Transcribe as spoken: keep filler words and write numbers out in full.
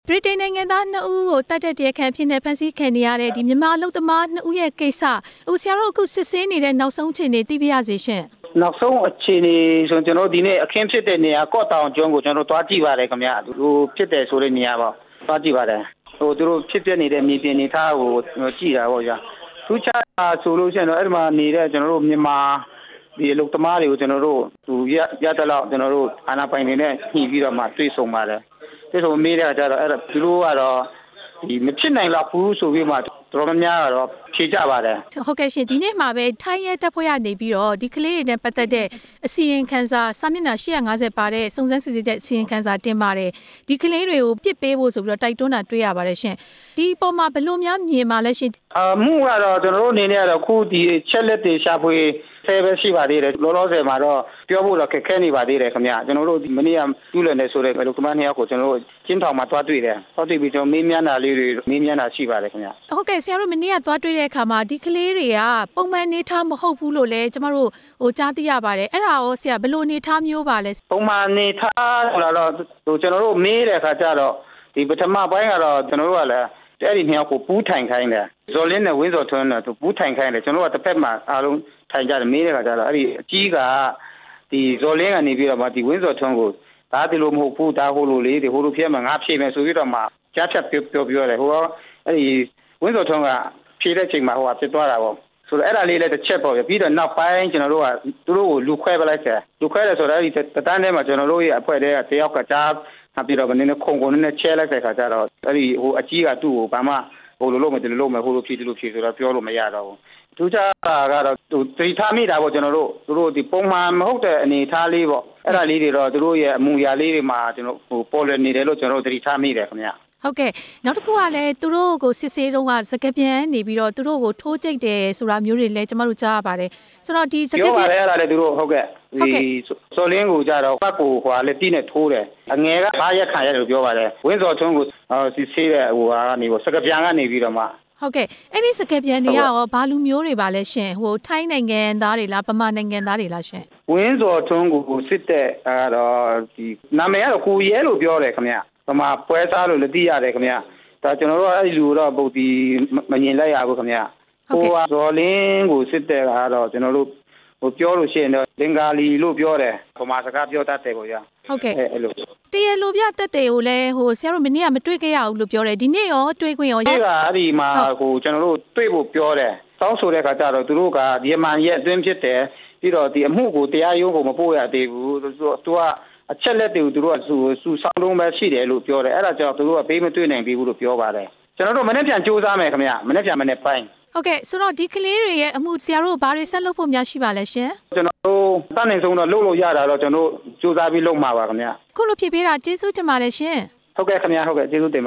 ဗြိတိန်နိုင်ငံသားနှစ်ဦးကိုတတ်တဲ့တရားခံဖြစ်နေဖန်ဆီးခံနေရတဲ့ဒီမြန်မာအလုပ်သမားနှစ်ဦးရဲ့ကိစ္စဦးဆရာတို့အခုစစ်ဆေးနေတဲ့နောက်ဆုံးအခြေအနေသိပြရစီရှင်နောက်ဆုံးအခြေအနေဆိုကျွန်တော်ဒီနေ့အခင်းဖြစ်တဲ့နေရာကော့တောင်ကျွန်းကိုကျွန်တော်သွားကြည့်ပါတယ်ခင်ဗျာသူတို့ဖြစ်တယ်ဆိုတဲ့နေရာပေါ့သွားကြည့်ပါတယ်ဟိုသူတို့ဖြစ်ပြနေတဲ့မြေပြင်နေသားကိုကြည့်တာပေါ့ကြာသူချတာဆိုလို့ရှိရင်တော့အဲ့ဒီမှာနေတဲ့ကျွန်တော်တို့မြန်မာဒီအလုပ်သမားတွေကိုကျွန်တော်တို့သူရရတဲ့လောက်ကျွန်တော်တို့အာဏာပိုင်တွေနဲ့ညှိပြီးတော့မှတွေ့ဆုံပါတယ်ဒီလိုမေးရကြတော့အဲ့ဒါသူတို့ကတော့ဒီမဖြစ်နိုင်တော့ဘူးဆိုပြီးမှတော်တော်များများတော့ဖြေကြပါတယ်ဟုတ်ကဲ့ရှင်ဒီနေ့မှာပဲထိုင်းရဲတပ်ဖွဲ့ကနေပြီးတော့ဒီကလေးတွေနဲ့ပတ်သက်တဲ့အစီရင်ခံစာစာမျက်နှာ၈၅၀ပါတဲ့စုံစမ်းစစ်ဆေးချက်အစီရင်ခံစာတင်ပါတယ်ဒီကလေးတွေကိုပြစ်ပေးဖို့ဆိုပြီးတော့တိုက်တွန်းတာတွေ့ရပါတယ်ရှင်ဒီပေါ်မှာဘယ်လိုများမြင်ပါလဲရှင်အမှုကတော့ကျွန်တော်တို့အနေနဲ့ကတော့ခုဒီချက်လက်တွေရှာဖွေဆဲပဲရှိပါသေးတယ်လောလောဆယ်မှာတော့ပြောဖို့တော့ခက်ခဲနေပါသေးတယ်ခင်ဗျာကျွန်တော်တို့ဒီမနေ့ကပြုလုပ်နေဆိုတဲ့အလုပ်သမားနှစ်ယောက်ကိုကျွန်တော်တို့ကျင်းထောင်မှာတွားတွေ့တယ်တွားတွေ့ပြီးကျွန်တော်မေးမြန်းတာလေးတွေမေးမြန်းတာရှိပါတယ်ခင်ဗျာဟုတ်ကဲ့ဆရာတို့မနေ့ကတွားတွေ့တဲ့အခါမှာဒီကလေးတွေကပုံမှန်နေထားမဟုတ်ဘူးလို့လည်းကျမတို့ဟိုကြားသိရပါတယ်အဲ့ဒါရောဆရာဘယ်လိုနေထားမျိုးပါလဲပုံမှန်နေထားဆိုတာတော့ဟိုကျွန်တော်တို့မေးတဲ့အခါကျတော့ဒီပထမပိုင်းကတော့ကျွန်တော်တို့ကလည်းအဲ့ဒီနှစ်ယောက်ကိုပူးထိုင်ခိုင်းတယ်ဇော်လင်းနဲ့ဝင်းစော်ထွန်းနဲ့သူပူးထိုင်ခိုင်းတယ်ကျွန်တော်တို့ကတစ်ဖက်မှာအားလုံးထိုင်ကြတယ်မေးတဲ့အခါကျတော့အဲ့ဒီအကြီးကဒီဇော်လင်းကနေပြီးတော့မှဒီဝင်းစော်ထွန်းကိုဒါဒီလိုမဟုတ်ဘူးဒါဟိုလိုလေးဒီဟိုလိုဖြစ်မှာငါဖြေမယ်ဆိုပြီးတော့မှကြားဖြတ်ပြောပြောပြောတယ်ဟိုကအဲ့ဒီဝင်းစော်ထွန်းကဖြေတဲ့ချိန်မှာဟိုကဖြစ်သွားတာပေါ့ဆိုတော့အဲ့ဒါလေးလည်းတစ်ချက်ပေါ့ပြပြီးတော့နောက်ပိုင်းကျွန်တော်တို့ကသူတို့ကိုလူခွဲပလိုက်တယ်လူခွဲတယ်ဆိုတော့အဲ့ဒီတန်းထဲမှာကျွန်တော်တို့ရဲ့အဖွဲ့တွေကတယောက်ကကြားနောက်ပြီးတော့နည်းနည်းခုံခုံနည်းနည်းချဲလိုက်တဲ့ခါကျတော့အဲ့ဒီဟိုအကြီးကသူ့ကိုဘာမှဟိုလိုလို့မတယ်လို့မဟိုလိုဖြေတယ်လို့ဖြေဆိုတော့ပြောလို့မရတော့ဘူးသူချတာကတော့သူတိထားမိတာပေါ့ကျွန်တော်တို့သူတို့ဒီပုံမှန်မဟုတ်တဲ့အနေထားလေးပေါ့အဲ့ဒါလေးတွေတော့သူတို့ရဲ့အမူအရာလေးတွေမှာကျွန်တော်ဟိုပေါ်လွင်နေတယ်လို့ကျွန်တော်တို့တိထားမိတယ်ခင်ဗျာဟုတ်ကဲ့နောက်တစ်ခုကလည်းသူတို့ကိုစစ်ဆေးတော့ကစကပြန်နေပြီးတော့သူတို့ကိုထိုးကြိတ်တယ်ဆိုတာမျိုးတွေလည်းကျမတို့ကြားရပါတယ်ဆိုတော့ဒီစကပြန်ပြောပါတယ်အဲ့ဒါလည်းသူတို့ဟုတ်ကဲ့ဒီစော်လင်းကိုကြတော့ပတ်ကိုဟွာလည်းတီးနဲ့ထိုးတယ်အငယ်ကဘာရက်ခံရတယ်လို့ပြောပါတယ်ဝင်းစော်ထွန်းကိုစစ်ဆေးတဲ့ဟိုကနေပေါ့စကပြန်ကနေပြီးတော့မှဟုတ်ကဲ့အဲ့ဒီစကပြန်တွေရောဘာလူမျိုးတွေပါလဲရှင်ဟိုထိုင်းနိုင်ငံသားတွေလားဗမာနိုင်ငံသားတွေလားရှင်ဝင်းစော်ထွန်းကိုစစ်တဲ့အဲ့တော့ဒီနာမည်ကတော့ကိုရဲလို့ပြောတယ်ခင်ဗျဗမာပွဲစားလို့လည်းသိရတယ်ခင်ဗျဒါကျွန်တော်တို့အဲ့ဒီလူတော့ပုတ်ဒီမမြင်လိုက်ရဘူးခင်ဗျဟိုကဇော်လင်းကိုစစ်တဲ့ကတော့ကျွန်တော်တို့ဟိုပြောလို့ရှိရင်တော့လင်္ကာလီလို့ပြောတယ်ဗမာစကားပြောတတ်တယ်ပေါ့ဗျာဟုတ်ကဲ့အဲ့လိုတရားလိုပြတက်တယ်ကိုလည်းဟိုဆရာတို့မနေ့ကမတွေ့ခဲ့ရဘူးလို့ပြောတယ်ဒီနေ့ရောတွေ့ခွင့်ရောဒီကအဲ့ဒီမှာဟိုကျွန်တော်တို့တွေ့ဖို့ပြောတယ်တောင်းဆိုတဲ့ခါကျတော့သူတို့ကဒီအမှန်ရဲ့အတွင်းဖြစ်တယ်ပြီးတော့ဒီအမှုကိုတရားရုံးကိုမပို့ရသေးဘူးသူသူကအချက်လက်တွေကိုသူတို့ကစူစူဆောင်းလုံးပဲရှိတယ်လို့ပြောတယ်အဲ့ဒါကြောင့်သူတို့ကဘေးမတွေ့နိုင်ဘူးလို့ပြောပါတယ်ကျွန်တော်တို့မနေ့ပြန်စူးစမ်းမယ်ခင်ဗျမနေ့ပြန်မနေ့ပိုင်းဟုတ်ကဲ့ဆိုတော့ဒီကလေးတွေရဲ့အမှုဆရာတို့ဘာတွေဆက်လုပ်ဖို့များရှိပါလဲရှင်ကျွန်တော်တို့တန်းနေဆုံးတော့လုပ်လို့ရတာတော့ကျွန်တော်တို့စူးစမ်းပြီးလုပ်မှာပါခင်ဗျခုလိုဖြစ်ပေးတာကျေးဇူးတင်ပါတယ်ရှင်ဟုတ်ကဲ့ခင်ဗျဟုတ်ကဲ့ကျေးဇူးတင်